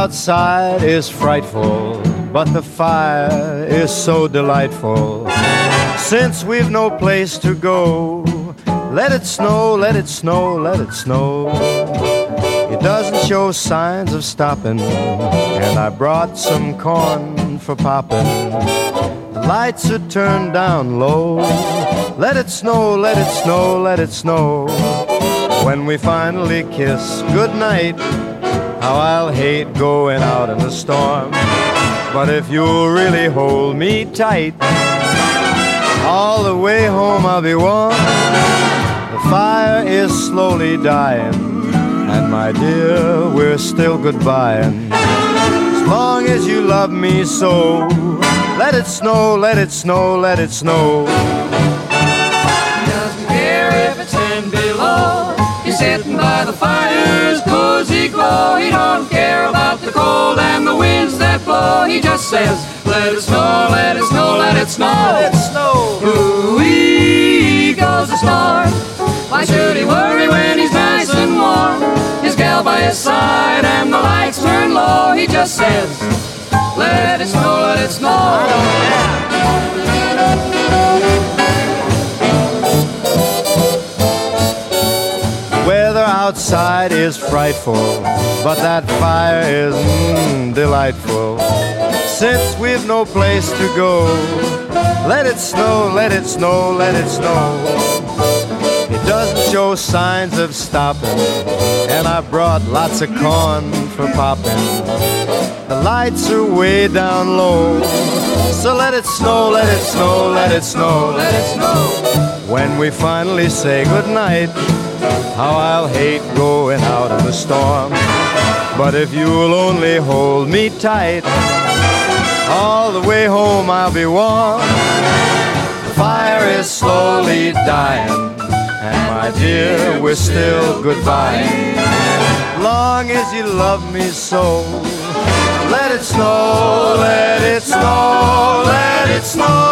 outside is frightful, but the fire is so delightful. Since we've no place to go, let it snow, let it snow, let it snow. It doesn't show signs of stopping, and I brought some corn for popping. The lights are turned down low. Let it snow, let it snow, let it snow. When we finally kiss goodnight, how I'll hate going out in the storm. But if you'll really hold me tight, all the way home I'll be warm. The fire is slowly dying, and my dear, we're still goodbying. As long as you love me so, let it snow, let it snow, let it snow. He doesn't care if it's 10 below. He's sitting by the fire's cozy glow. He don't care about the cold and the winds that blow. He just says, let it snow, let it snow, let it snow. Let it snow. Ooh-wee goes the storm. Why should he worry when he's nice and warm? His gal by his side and the lights turn low. He just says, let it snow, let it snow. Weather outside is frightful, but that fire is delightful. Since we've no place to go, let it snow, let it snow, let it snow. It doesn't show signs of stopping, and I brought lots of corn for popping. The lights are way down low, so let it snow, let it snow, let it snow, let it snow. When we finally say goodnight, how I'll hate going out in the storm. But if you'll only hold me tight, all the way home I'll be warm. The fire is slowly dying, and my dear, we're still goodbye. Long as you love me so, let it snow, let it snow, let it snow.